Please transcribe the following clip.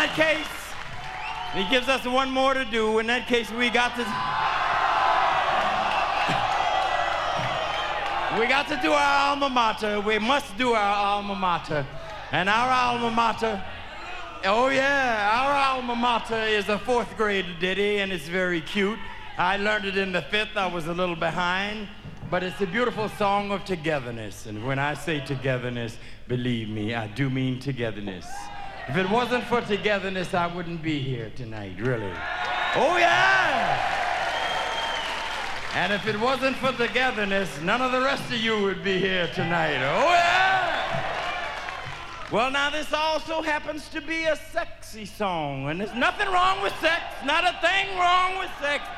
that case, he gives us one more to do. In that case, we got to do our alma mater. We must do our alma mater. And our alma mater, oh yeah, our alma mater is a 4th grade ditty, and it's very cute. I learned it in the 5th. I was a little behind, but it's a beautiful song of togetherness. And when I say togetherness, believe me, I do mean togetherness. If it wasn't for togetherness, I wouldn't be here tonight, really. Oh yeah! And if it wasn't for togetherness, none of the rest of you would be here tonight. Oh yeah! Well, now this also happens to be a sexy song, and there's nothing wrong with sex, not a thing wrong with sex.